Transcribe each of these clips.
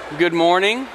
Good morning.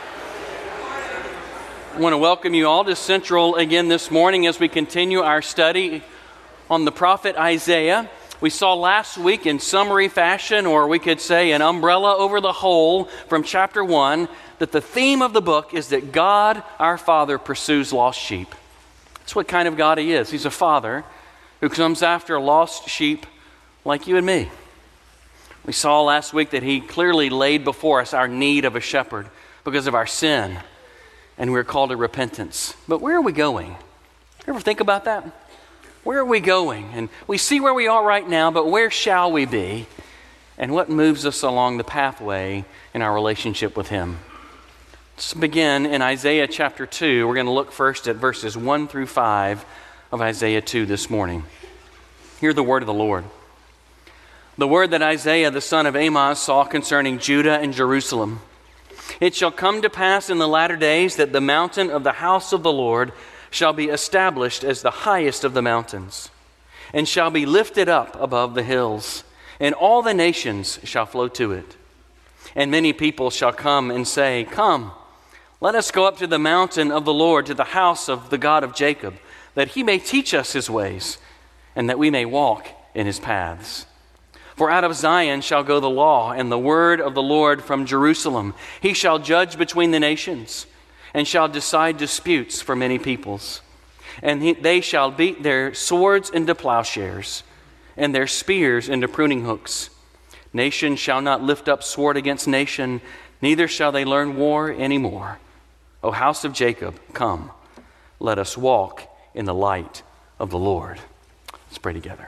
I want to welcome you all to Central again this morning as we continue our study on the prophet Isaiah. We saw last week in summary fashion, or we could say an umbrella over the whole from chapter 1, that the theme of the book is that God, our Father, pursues lost sheep. That's what kind of God He is. He's a Father who comes after lost sheep like you and me. We saw last week that He clearly laid before us our need of a shepherd because of our sin, and we're called to repentance. But where are we going? You ever think about that? Where are we going? And we see where we are right now, but where shall we be? And what moves us along the pathway in our relationship with Him? Let's begin in Isaiah chapter 2. We're going to look first at verses 1 through 5 of Isaiah 2 this morning. Hear the word of the Lord. The word that Isaiah the son of Amoz saw concerning Judah and Jerusalem. It shall come to pass in the latter days that the mountain of the house of the Lord shall be established as the highest of the mountains, and shall be lifted up above the hills, and all the nations shall flow to it. And many people shall come and say, Come, let us go up to the mountain of the Lord, to the house of the God of Jacob, that He may teach us His ways, and that we may walk in His paths. For out of Zion shall go the law and the word of the Lord from Jerusalem. He shall judge between the nations and shall decide disputes for many peoples. And they shall beat their swords into plowshares and their spears into pruning hooks. Nation shall not lift up sword against nation, neither shall they learn war any more. O house of Jacob, come, let us walk in the light of the Lord. Let's pray together.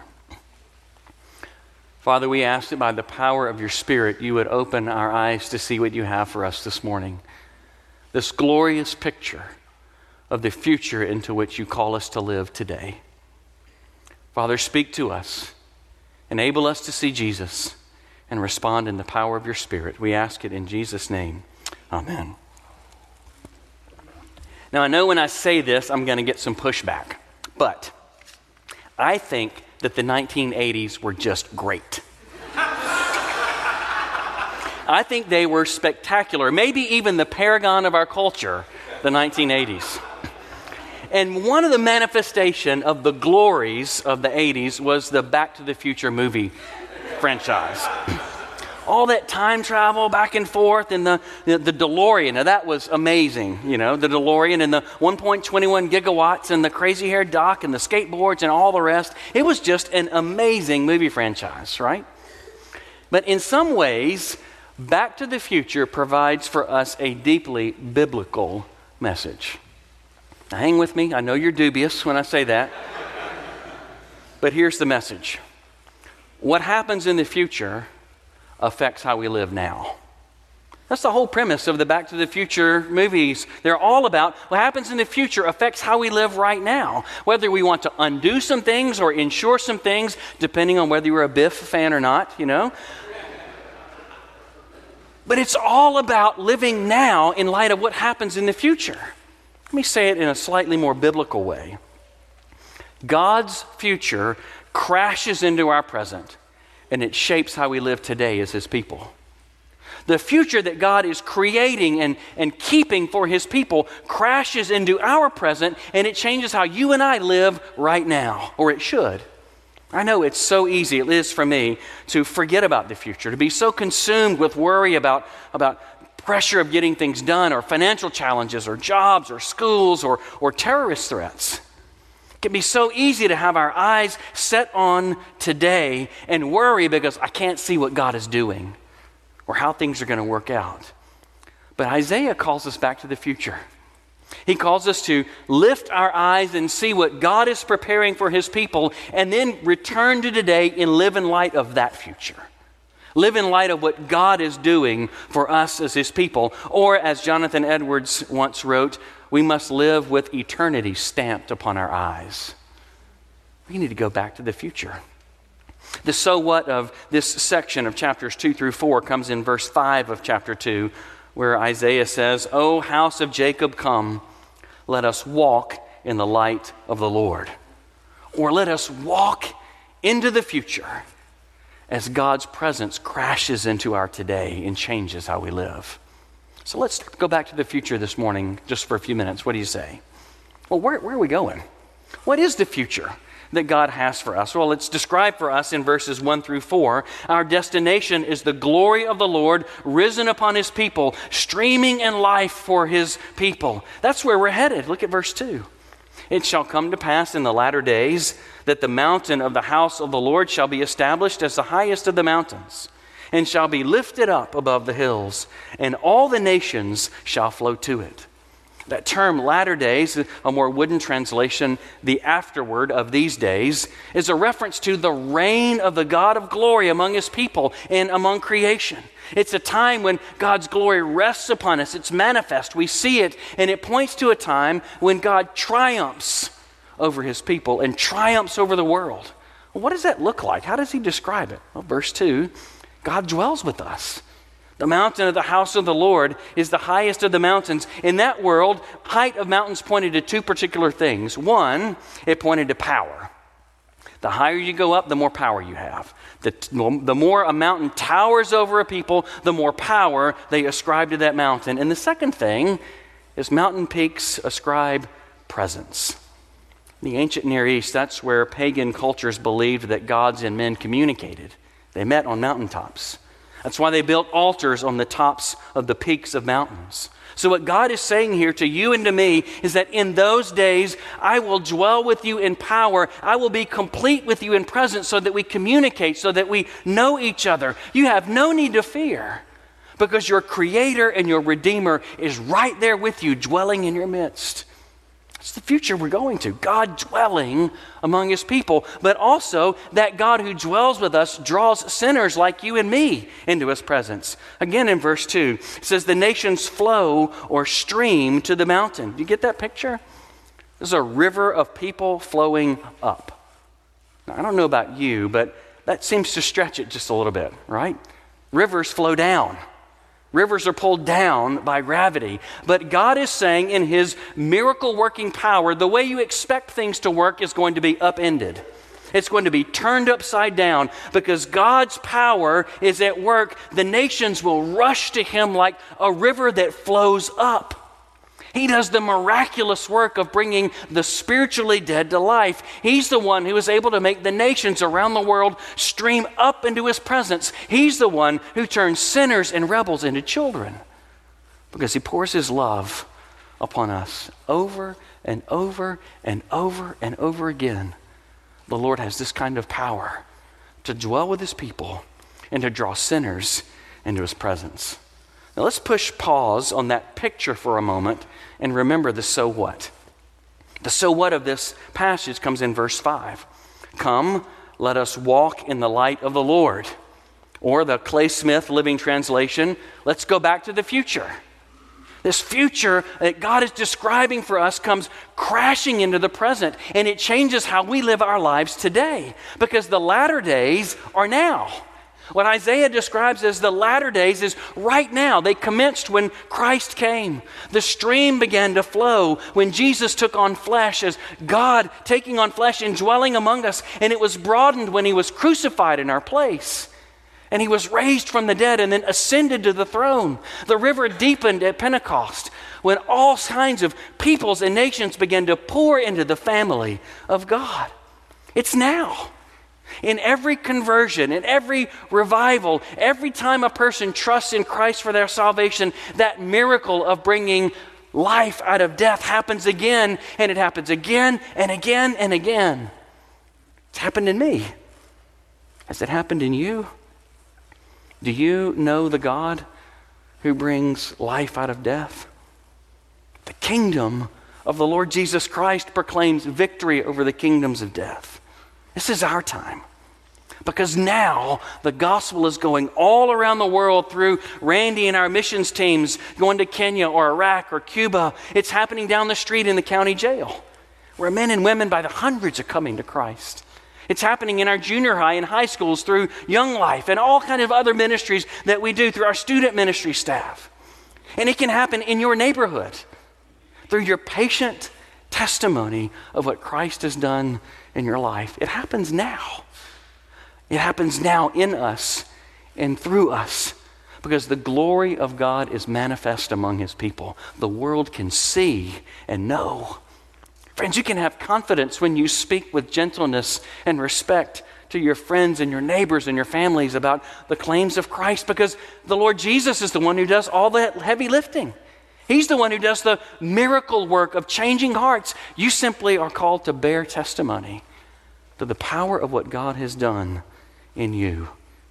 Father, we ask that by the power of your Spirit, you would open our eyes to see what you have for us this morning. This glorious picture of the future into which you call us to live today. Father, speak to us. Enable us to see Jesus and respond in the power of your Spirit. We ask it in Jesus' name. Amen. Now, I know when I say this, I'm going to get some pushback. But I think that the 1980s were just great. I think they were spectacular, maybe even the paragon of our culture, the 1980s. And one of the manifestation of the glories of the 80s was the Back to the Future movie franchise. All that time travel back and forth, and the DeLorean. Now that was amazing, the DeLorean and the 1.21 gigawatts and the crazy haired doc and the skateboards and all the rest. It was just an amazing movie franchise, right? But in some ways, Back to the Future provides for us a deeply biblical message. Now hang with me. I know you're dubious when I say that. But here's the message. What happens in the future affects how we live now. That's the whole premise of the Back to the Future movies. They're all about what happens in the future affects how we live right now. Whether we want to undo some things or ensure some things, depending on whether you're a Biff fan or not, But it's all about living now in light of what happens in the future. Let me say it in a slightly more biblical way. God's future crashes into our present, and it shapes how we live today as His people. The future that God is creating and keeping for His people crashes into our present, and it changes how you and I live right now, or it should. I know it's so easy, it is for me, to forget about the future, to be so consumed with worry about pressure of getting things done, or financial challenges, or jobs, or schools, or terrorist threats. It can be so easy to have our eyes set on today and worry because I can't see what God is doing or how things are going to work out. But Isaiah calls us back to the future. He calls us to lift our eyes and see what God is preparing for His people, and then return to today and live in light of that future. Live in light of what God is doing for us as His people. Or as Jonathan Edwards once wrote, we must live with eternity stamped upon our eyes. We need to go back to the future. The so what of this section of chapters 2 through 4 comes in verse 5 of chapter 2, where Isaiah says, O house of Jacob, come, let us walk in the light of the Lord. Or let us walk into the future as God's presence crashes into our today and changes how we live. So let's go back to the future this morning just for a few minutes. What do you say? Well, where are we going? What is the future that God has for us? Well, it's described for us in verses 1 through 4. Our destination is the glory of the Lord risen upon his people, streaming in life for his people. That's where we're headed. Look at verse 2. It shall come to pass in the latter days that the mountain of the house of the Lord shall be established as the highest of the mountains, and shall be lifted up above the hills, and all the nations shall flow to it. That term, latter days, a more wooden translation, the afterward of these days, is a reference to the reign of the God of glory among his people and among creation. It's a time when God's glory rests upon us. It's manifest. We see it, and it points to a time when God triumphs over his people and triumphs over the world. Well, what does that look like? How does he describe it? Well, verse 2, God dwells with us. The mountain of the house of the Lord is the highest of the mountains. In that world, height of mountains pointed to two particular things. One, it pointed to power. The higher you go up, the more power you have. The more a mountain towers over a people, the more power they ascribe to that mountain. And the second thing is mountain peaks ascribe presence. In the ancient Near East, that's where pagan cultures believed that gods and men communicated. They met on mountaintops. That's why they built altars on the tops of the peaks of mountains. So what God is saying here to you and to me is that in those days, I will dwell with you in power. I will be complete with you in presence so that we communicate, so that we know each other. You have no need to fear because your Creator and your Redeemer is right there with you, dwelling in your midst. It's the future we're going to. God dwelling among his people, but also that God who dwells with us draws sinners like you and me into his presence. Again in verse 2, it says the nations flow or stream to the mountain. Do you get that picture? There's a river of people flowing up. Now, I don't know about you, but that seems to stretch it just a little bit, right? Rivers flow down. Rivers are pulled down by gravity. But God is saying in his miracle-working power, the way you expect things to work is going to be upended. It's going to be turned upside down because God's power is at work. The nations will rush to him like a river that flows up. He does the miraculous work of bringing the spiritually dead to life. He's the one who is able to make the nations around the world stream up into his presence. He's the one who turns sinners and rebels into children because he pours his love upon us over and over and over and over again. The Lord has this kind of power to dwell with his people and to draw sinners into his presence. Now let's push pause on that picture for a moment and remember the so what. The so what of this passage comes in verse 5. Come, let us walk in the light of the Lord. Or the Clay Smith Living Translation, let's go back to the future. This future that God is describing for us comes crashing into the present, and it changes how we live our lives today because the latter days are now. What Isaiah describes as the latter days is right now. They commenced when Christ came. The stream began to flow when Jesus took on flesh as God taking on flesh and dwelling among us. And it was broadened when he was crucified in our place. And he was raised from the dead and then ascended to the throne. The river deepened at Pentecost when all kinds of peoples and nations began to pour into the family of God. It's now. In every conversion, in every revival, every time a person trusts in Christ for their salvation, that miracle of bringing life out of death happens again, and it happens again and again and again. It's happened in me. Has it happened in you? Do you know the God who brings life out of death? The kingdom of the Lord Jesus Christ proclaims victory over the kingdoms of death. This is our time. Because now the gospel is going all around the world through Randy and our missions teams going to Kenya or Iraq or Cuba. It's happening down the street in the county jail where men and women by the hundreds are coming to Christ. It's happening in our junior high and high schools through Young Life and all kinds of other ministries that we do through our student ministry staff. And it can happen in your neighborhood through your patient testimony of what Christ has done in your life. It happens now. It happens now in us and through us because the glory of God is manifest among his people. The world can see and know. Friends, you can have confidence when you speak with gentleness and respect to your friends and your neighbors and your families about the claims of Christ, because the Lord Jesus is the one who does all the heavy lifting. He's the one who does the miracle work of changing hearts. You simply are called to bear testimony to the power of what God has done in you.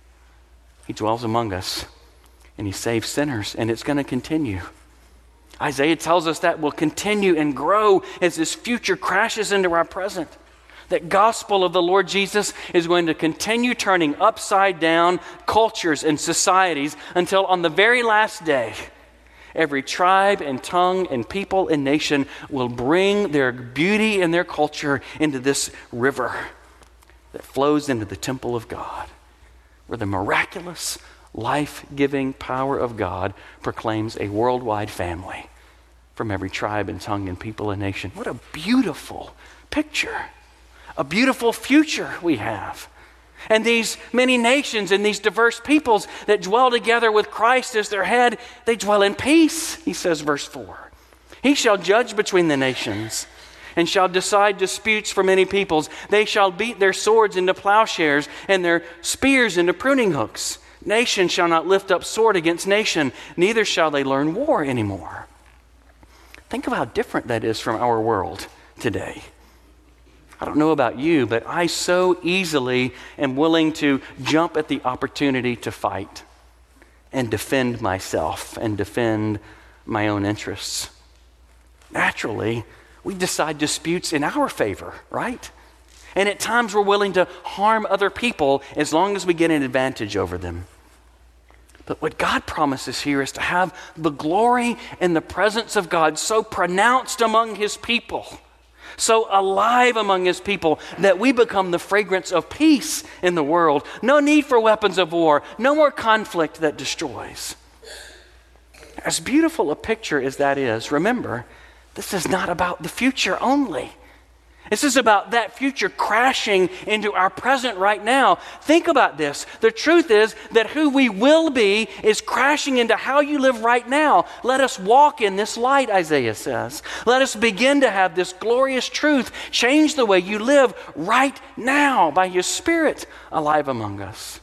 He dwells among us and he saves sinners, and it's going to continue. Isaiah tells us that will continue and grow as this future crashes into our present. That gospel of the Lord Jesus is going to continue turning upside down cultures and societies until on the very last day, every tribe and tongue and people and nation will bring their beauty and their culture into this river that flows into the temple of God, where the miraculous, life-giving power of God proclaims a worldwide family from every tribe and tongue and people and nation. What a beautiful picture. A beautiful future we have. And these many nations and these diverse peoples that dwell together with Christ as their head, they dwell in peace, he says, verse 4. He shall judge between the nations and shall decide disputes for many peoples. They shall beat their swords into plowshares and their spears into pruning hooks. Nation shall not lift up sword against nation, neither shall they learn war anymore. Think of how different that is from our world today. I don't know about you, but I so easily am willing to jump at the opportunity to fight and defend myself and defend my own interests. Naturally, we decide disputes in our favor, right? And at times we're willing to harm other people as long as we get an advantage over them. But what God promises here is to have the glory and the presence of God so pronounced among his people, so alive among his people, that we become the fragrance of peace in the world. No need for weapons of war, no more conflict that destroys. As beautiful a picture as that is, remember, this is not about the future only. This is about that future crashing into our present right now. Think about this. The truth is that who we will be is crashing into how you live right now. Let us walk in this light, Isaiah says. Let us begin to have this glorious truth change the way you live right now by his Spirit alive among us.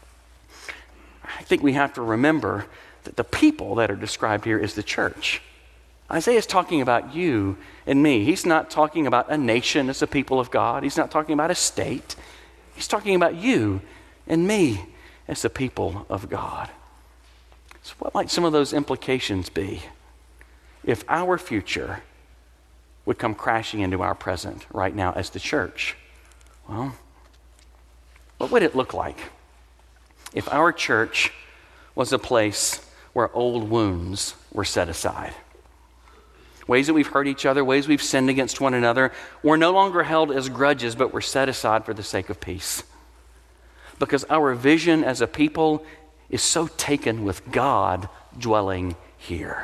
I think we have to remember that the people that are described here is the church. Isaiah is talking about you and me. He's not talking about a nation as a people of God. He's not talking about a state. He's talking about you and me as the people of God. So what might some of those implications be if our future would come crashing into our present right now as the church? Well, what would it look like if our church was a place where old wounds were set aside? Ways that we've hurt each other, ways we've sinned against one another, were no longer held as grudges, but were set aside for the sake of peace. Because our vision as a people is so taken with God dwelling here.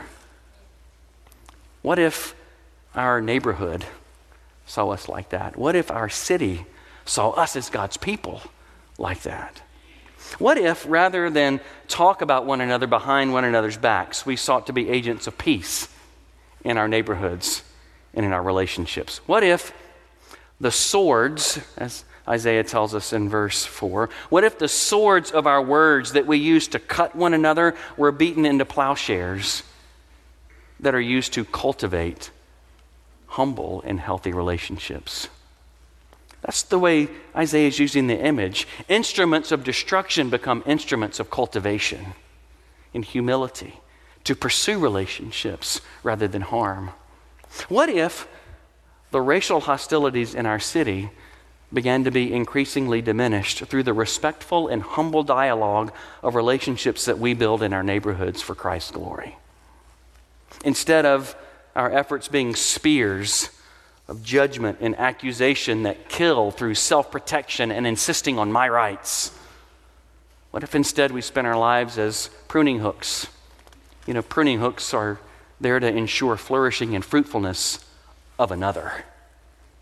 What if our neighborhood saw us like that? What if our city saw us as God's people like that? What if, rather than talk about one another behind one another's backs, we sought to be agents of peace in our neighborhoods and in our relationships? What if the swords, as Isaiah tells us in verse 4, what if the swords of our words that we use to cut one another were beaten into plowshares that are used to cultivate humble and healthy relationships? That's the way Isaiah is using the image. Instruments of destruction become instruments of cultivation in humility, to pursue relationships rather than harm. What if the racial hostilities in our city began to be increasingly diminished through the respectful and humble dialogue of relationships that we build in our neighborhoods for Christ's glory? Instead of our efforts being spears of judgment and accusation that kill through self-protection and insisting on my rights, what if instead we spent our lives as pruning hooks? You know, pruning hooks are there to ensure flourishing and fruitfulness of another.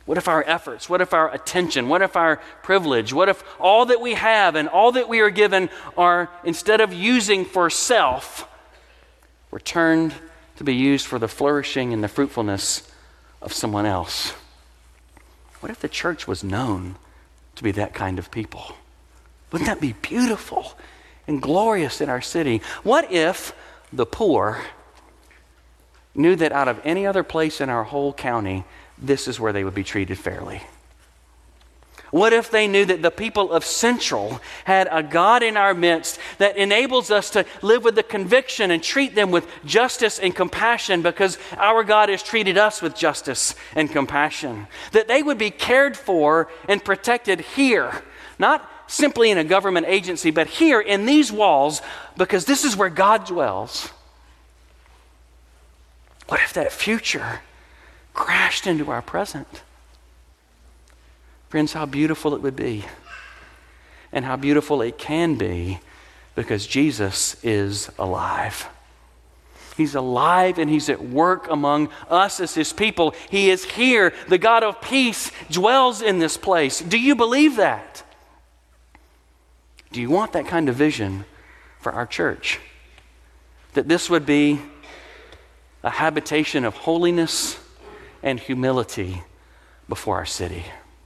What if our efforts, what if our attention, what if our privilege, what if all that we have and all that we are given are, instead of using for self, returned to be used for the flourishing and the fruitfulness of someone else? What if the church was known to be that kind of people? Wouldn't that be beautiful and glorious in our city? What if the poor knew that out of any other place in our whole county, this is where they would be treated fairly? What if they knew that the people of Central had a God in our midst that enables us to live with the conviction and treat them with justice and compassion because our God has treated us with justice and compassion? That they would be cared for and protected here, not simply in a government agency, but here in these walls, because this is where God dwells. What if that future crashed into our present? Friends, how beautiful it would be, and how beautiful it can be, because Jesus is alive. He's alive and He's at work among us as His people. He is here. The God of peace dwells in this place. Do you believe that? Do you want that kind of vision for our church? That this would be a habitation of holiness and humility before our city.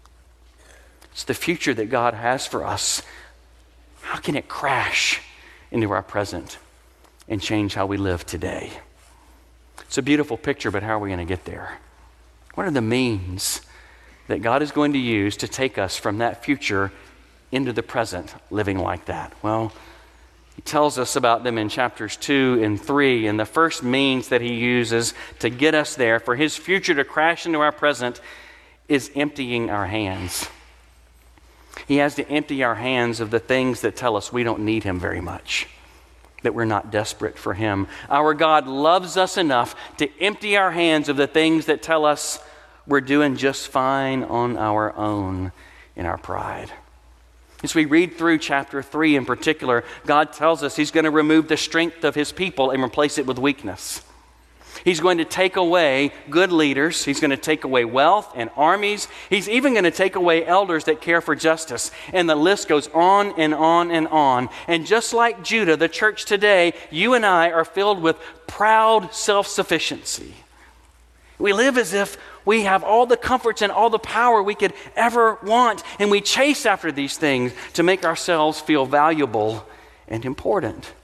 It's the future that God has for us. How can it crash into our present and change how we live today? It's a beautiful picture, but how are we going to get there? What are the means that God is going to use to take us from that future into the present, living like that? Well, He tells us about them in chapters 2 and 3, and the first means that He uses to get us there, for His future to crash into our present, is emptying our hands. He has to empty our hands of the things that tell us we don't need Him very much, that we're not desperate for Him. Our God loves us enough to empty our hands of the things that tell us we're doing just fine on our own in our pride. As we read through chapter 3 in particular, God tells us He's going to remove the strength of His people and replace it with weakness. He's going to take away good leaders. He's going to take away wealth and armies. He's even going to take away elders that care for justice. And the list goes on and on and on. And just like Judah, the church today, you and I are filled with proud self-sufficiency. We live as if we have all the comforts and all the power we could ever want, and we chase after these things to make ourselves feel valuable and important.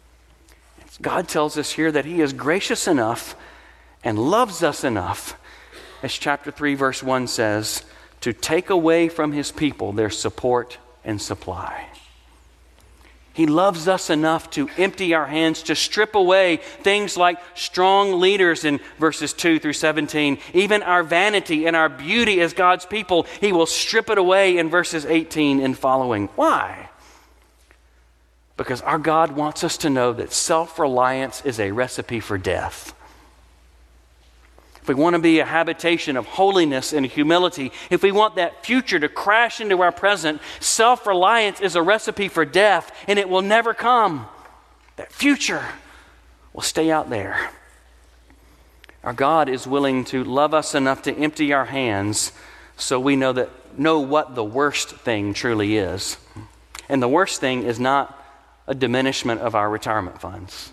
God tells us here that He is gracious enough and loves us enough, as chapter 3 verse 1 says, to take away from His people their support and supply. He loves us enough to empty our hands, to strip away things like strong leaders in verses 2 through 17. Even our vanity and our beauty as God's people, He will strip it away in verses 18 and following. Why? Because our God wants us to know that self-reliance is a recipe for death. If we want to be a habitation of holiness and humility, if we want that future to crash into our present, self-reliance is a recipe for death, and it will never come. That future will stay out there. Our God is willing to love us enough to empty our hands so we know what the worst thing truly is. And the worst thing is not a diminishment of our retirement funds.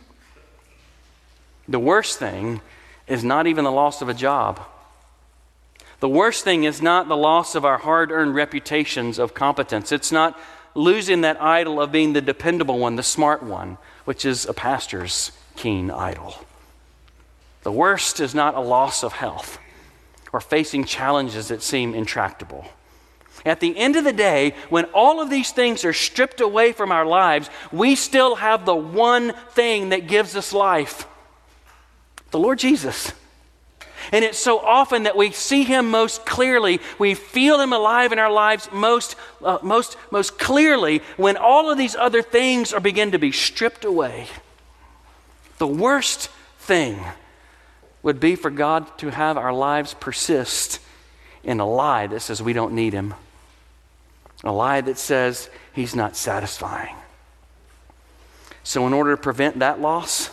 The worst thing is not even the loss of a job. The worst thing is not the loss of our hard-earned reputations of competence. It's not losing that idol of being the dependable one, the smart one, which is a pastor's keen idol. The worst is not a loss of health or facing challenges that seem intractable. At the end of the day, when all of these things are stripped away from our lives, we still have the one thing that gives us life. The Lord Jesus. And it's so often that we see Him most clearly, we feel Him alive in our lives most clearly when all of these other things begin to be stripped away. The worst thing would be for God to have our lives persist in a lie that says we don't need Him. A lie that says He's not satisfying. So in order to prevent that loss,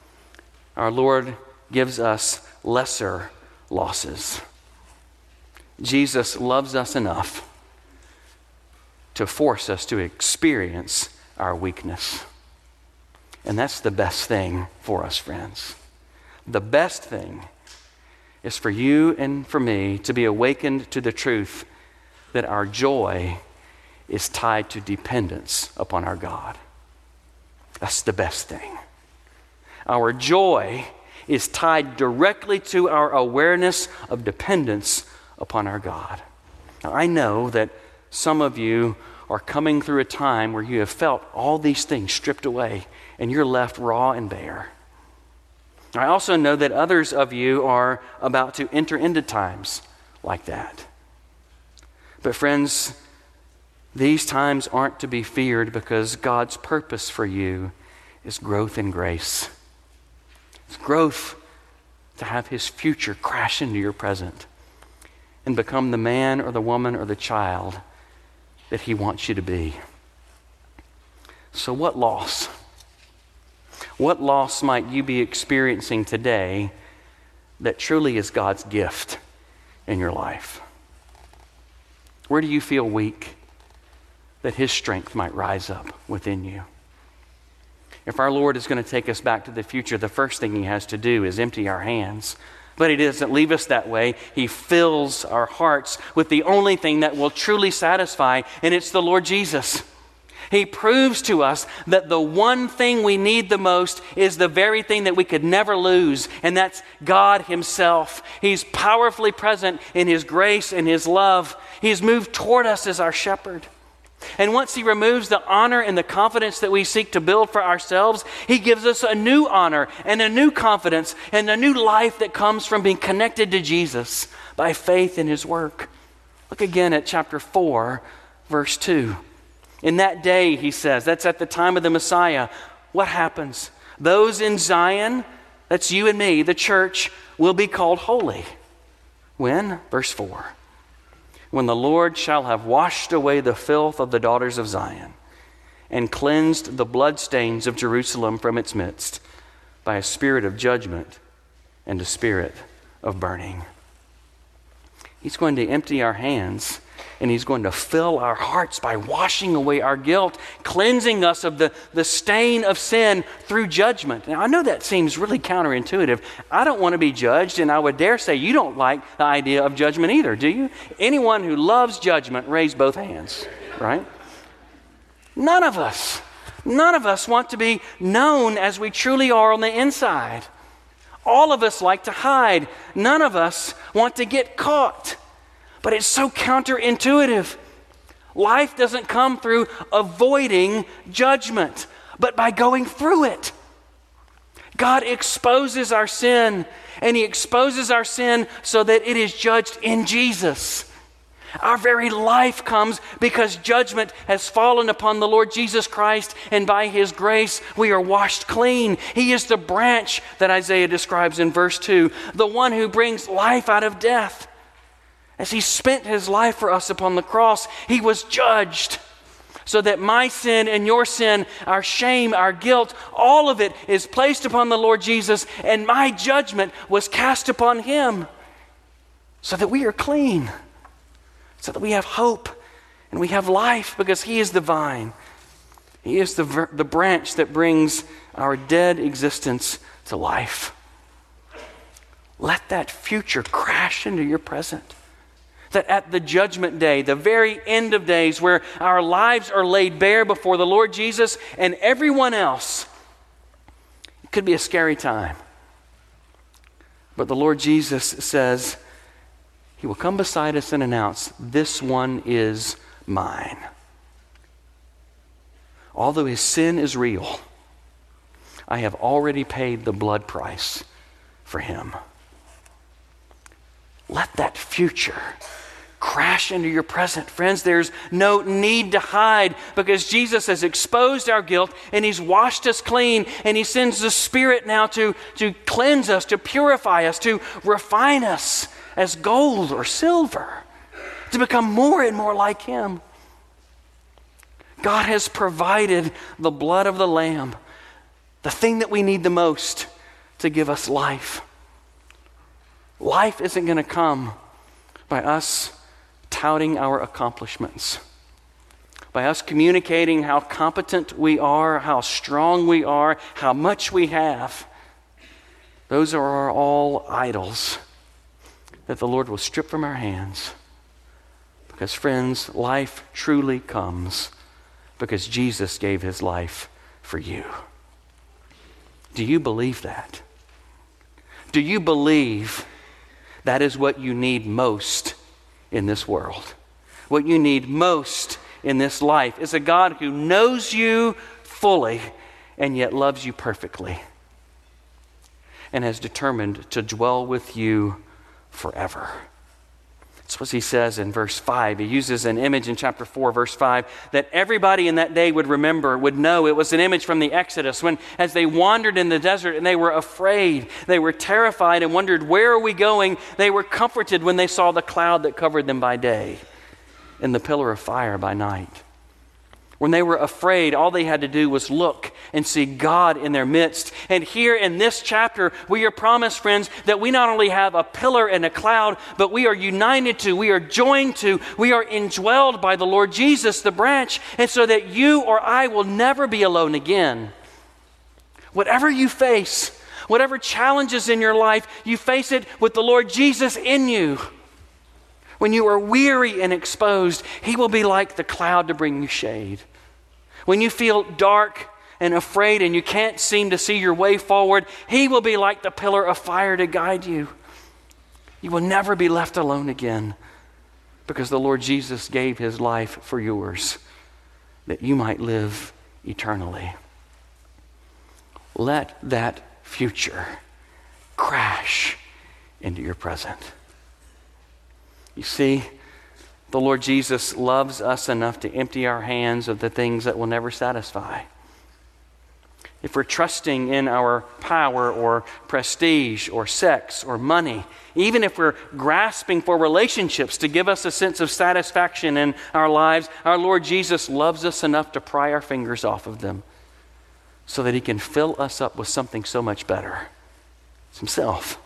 our Lord gives us lesser losses. Jesus loves us enough to force us to experience our weakness. And that's the best thing for us, friends. The best thing is for you and for me to be awakened to the truth that our joy is tied to dependence upon our God. That's the best thing. Our joy is tied directly to our awareness of dependence upon our God. Now, I know that some of you are coming through a time where you have felt all these things stripped away and you're left raw and bare. I also know that others of you are about to enter into times like that. But friends, these times aren't to be feared because God's purpose for you is growth in grace. It's growth to have His future crash into your present and become the man or the woman or the child that He wants you to be. So what loss? What loss might you be experiencing today that truly is God's gift in your life? Where do you feel weak that His strength might rise up within you? If our Lord is going to take us back to the future, the first thing He has to do is empty our hands. But He doesn't leave us that way. He fills our hearts with the only thing that will truly satisfy, and it's the Lord Jesus. He proves to us that the one thing we need the most is the very thing that we could never lose, and that's God Himself. He's powerfully present in His grace and His love. He's moved toward us as our shepherd. And once He removes the honor and the confidence that we seek to build for ourselves, He gives us a new honor and a new confidence and a new life that comes from being connected to Jesus by faith in His work. Look again at chapter 4, verse 2. In that day, He says, that's at the time of the Messiah, what happens? Those in Zion, that's you and me, the church, will be called holy. When? Verse 4. When the Lord shall have washed away the filth of the daughters of Zion and cleansed the bloodstains of Jerusalem from its midst by a spirit of judgment and a spirit of burning. He's going to empty our hands and He's going to fill our hearts by washing away our guilt, cleansing us of the stain of sin through judgment. Now, I know that seems really counterintuitive. I don't want to be judged, and I would dare say you don't like the idea of judgment either, do you? Anyone who loves judgment, raise both hands, right? None of us want to be known as we truly are on the inside. All of us like to hide. None of us want to get caught. But it's so counterintuitive. Life doesn't come through avoiding judgment, but by going through it. God exposes our sin, and He exposes our sin so that it is judged in Jesus. Our very life comes because judgment has fallen upon the Lord Jesus Christ, and by His grace we are washed clean. He is the branch that Isaiah describes in verse 2, the one who brings life out of death. As He spent His life for us upon the cross, He was judged so that my sin and your sin, our shame, our guilt, all of it is placed upon the Lord Jesus, and my judgment was cast upon Him so that we are clean, so that we have hope and we have life because He is the vine. He is the branch that brings our dead existence to life. Let that future crash into your present. That at the judgment day, the very end of days, where our lives are laid bare before the Lord Jesus and everyone else, it could be a scary time. But the Lord Jesus says He will come beside us and announce, "This one is mine." Although his sin is real, I have already paid the blood price for him. Let that future crash into your present. Friends, there's no need to hide because Jesus has exposed our guilt and He's washed us clean, and He sends the Spirit now to cleanse us, to purify us, to refine us as gold or silver, to become more and more like Him. God has provided the blood of the Lamb, the thing that we need the most to give us life. Life isn't going to come by us touting our accomplishments, by us communicating how competent we are, how strong we are, how much we have. Those are all idols that the Lord will strip from our hands. Because, friends, life truly comes because Jesus gave his life for you. Do you believe that? Do you believe that is what you need most in this world? What you need most in this life is a God who knows you fully and yet loves you perfectly and has determined to dwell with you forever. That's what he says in verse 5. He uses an image in chapter 4, verse 5, that everybody in that day would remember, would know. It was an image from the Exodus when, as they wandered in the desert and they were afraid, they were terrified and wondered, where are we going? They were comforted when they saw the cloud that covered them by day and the pillar of fire by night. When they were afraid, all they had to do was look and see God in their midst. And here in this chapter, we are promised, friends, that we not only have a pillar and a cloud, but we are united to, we are joined to, we are indwelled by the Lord Jesus, the branch, and so that you or I will never be alone again. Whatever you face, whatever challenges in your life, you face it with the Lord Jesus in you. When you are weary and exposed, he will be like the cloud to bring you shade. When you feel dark and afraid and you can't seem to see your way forward, he will be like the pillar of fire to guide you. You will never be left alone again because the Lord Jesus gave his life for yours that you might live eternally. Let that future crash into your present. You see, the Lord Jesus loves us enough to empty our hands of the things that will never satisfy. If we're trusting in our power or prestige or sex or money, even if we're grasping for relationships to give us a sense of satisfaction in our lives, our Lord Jesus loves us enough to pry our fingers off of them so that he can fill us up with something so much better. It's himself.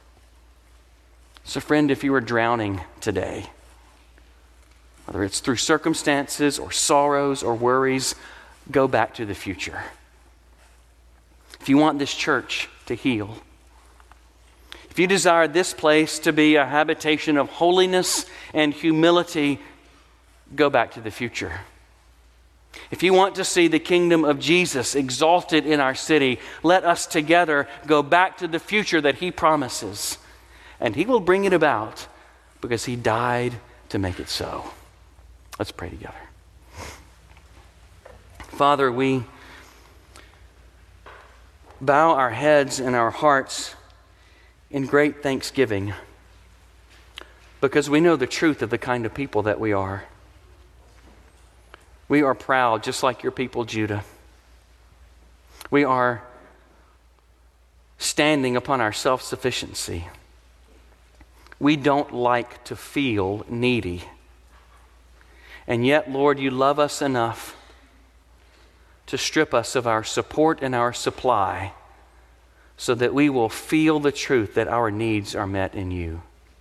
So friend, if you are drowning today, whether it's through circumstances or sorrows or worries, go back to the future. If you want this church to heal, if you desire this place to be a habitation of holiness and humility, go back to the future. If you want to see the kingdom of Jesus exalted in our city, let us together go back to the future that he promises. And he will bring it about because he died to make it so. Let's pray together. Father, we bow our heads and our hearts in great thanksgiving because we know the truth of the kind of people that we are. We are proud, just like your people, Judah. We are standing upon our self-sufficiency. We don't like to feel needy. And yet, Lord, you love us enough to strip us of our support and our supply so that we will feel the truth that our needs are met in you.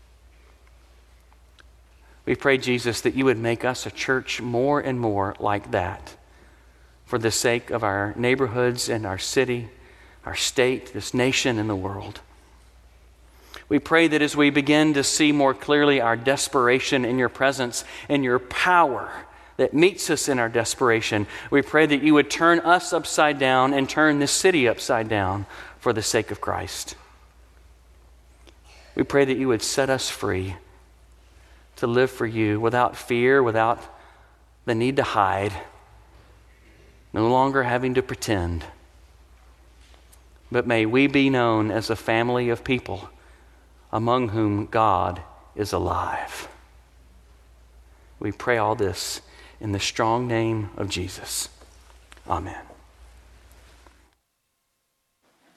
We pray, Jesus, that you would make us a church more and more like that for the sake of our neighborhoods and our city, our state, this nation, and the world. We pray that as we begin to see more clearly our desperation in your presence and your power that meets us in our desperation, we pray that you would turn us upside down and turn this city upside down for the sake of Christ. We pray that you would set us free to live for you without fear, without the need to hide, no longer having to pretend. But may we be known as a family of people among whom God is alive. We pray all this in the strong name of Jesus. Amen.